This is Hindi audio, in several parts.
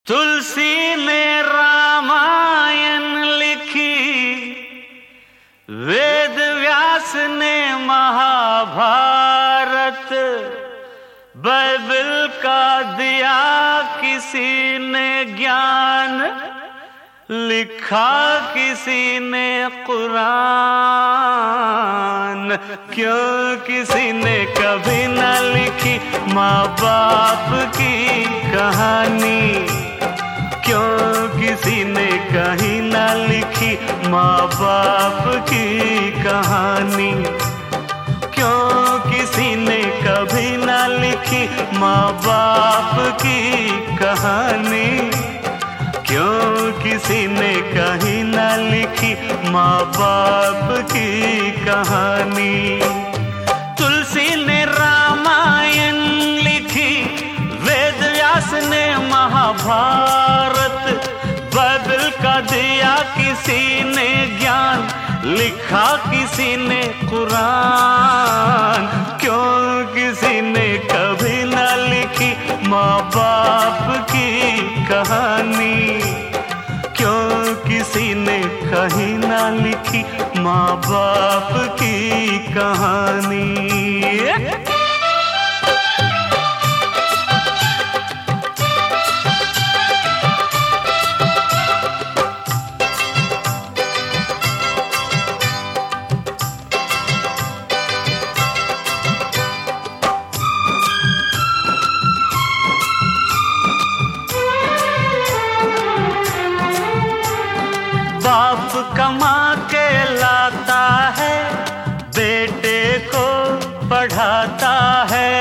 तुलसी ने रामायण लिखी, वेद व्यास ने महाभारत, बाइबल का दिया किसी ने ज्ञान, लिखा किसी ने कुरान। क्यों किसी ने कभी न लिखी माँ बाप की कहानी, क्यों किसी ने कहीं न लिखी माँ बाप की कहानी, क्यों किसी ने कभी न लिखी माँ बाप की कहानी, क्यों किसी ने कहीं न लिखी माँ बाप की कहानी। तुलसी ने रामायण लिखी, वेद व्यास ने महाभारत, बाइबल का दिया किसी ने ज्ञान, लिखा किसी ने कुरान। क्यों किसी ने कभी न लिखी माँ बाप की कहानी, क्यों किसी ने कहीं न लिखी माँ बाप की कहानी। बाप कमा के लाता है, बेटे को पढ़ाता है।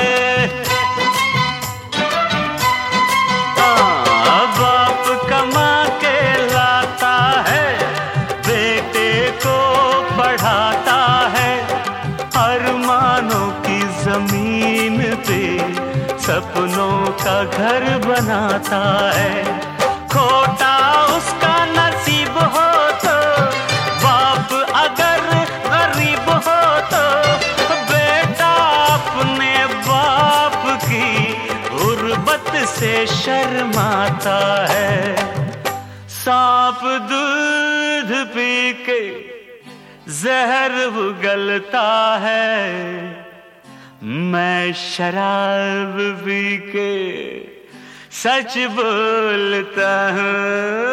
बाप कमा के लाता है, बेटे को पढ़ाता है। अरमानों की जमीन पे सपनों का घर बनाता है। खोटा उसका नसीब हो तो, बाप अगर गरीब हो तो, बेटा अपने बाप की गुर्बत से शर्माता है। सांप दूध पी के जहर उगलता है, मैं शराब पी के सच बोलता हूँ।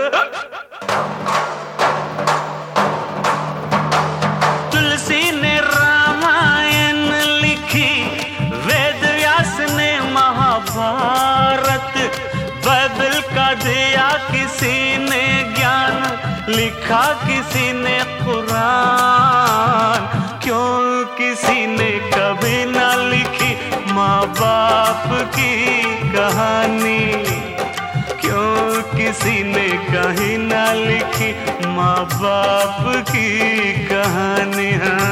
तुलसी ने रामायण लिखी, वेद व्यास ने महाभारत, बाइबल का दिया किसी ने ज्ञान, लिखा किसी ने कुरान। क्यों किसी ने कभी न लिखी माँ बाप की कहानी, क्यों किसी ने कहीं न लिखी माँ बाप की कहानी।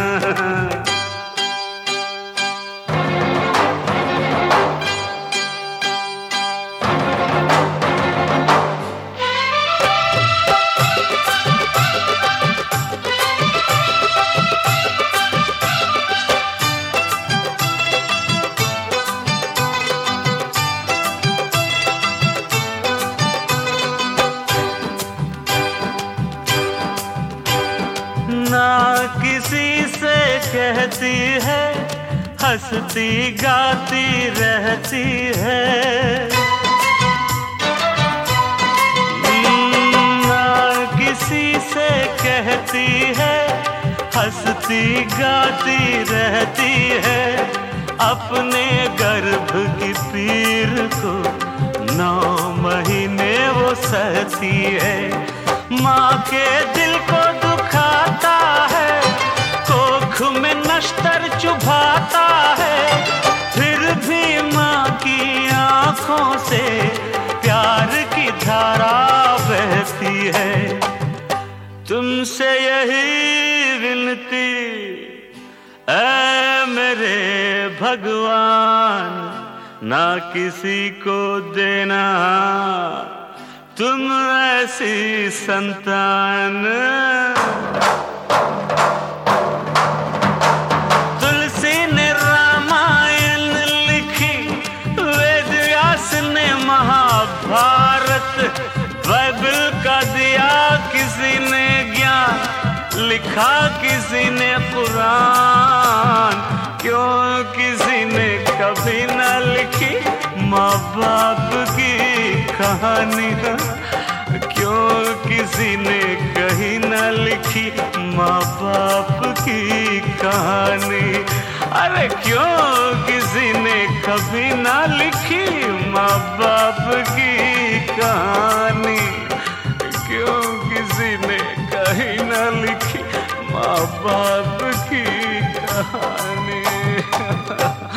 ना किसी से कहती है, हंसती गाती रहती है। ना किसी से कहती है, हंसती गाती रहती है। अपने गर्भ की पीर को 9 महीने वो सहती है। माँ के दिल को दुखाता है, कोख में नश्तर चुभाता है, फिर भी माँ की आंखों से प्यार की धारा बहती है। तुमसे यही विनती ऐ मेरे भगवान, ना किसी को देना तुम ऐसी संतान। तुलसी ने रामायण लिखी, वेद व्यास ने महाभारत, लिखा किसी ने कुरान, क्यों किसी ने कभी न लिखी माँ बाप की कहानी, क्यों किसी ने कहीं न लिखी माँ बाप की कहानी। अरे क्यों किसी ने कभी न लिखी माँ बाप की कहानी, क्यों किसी ने कहीं न लिखी माँ बाप की कहानी।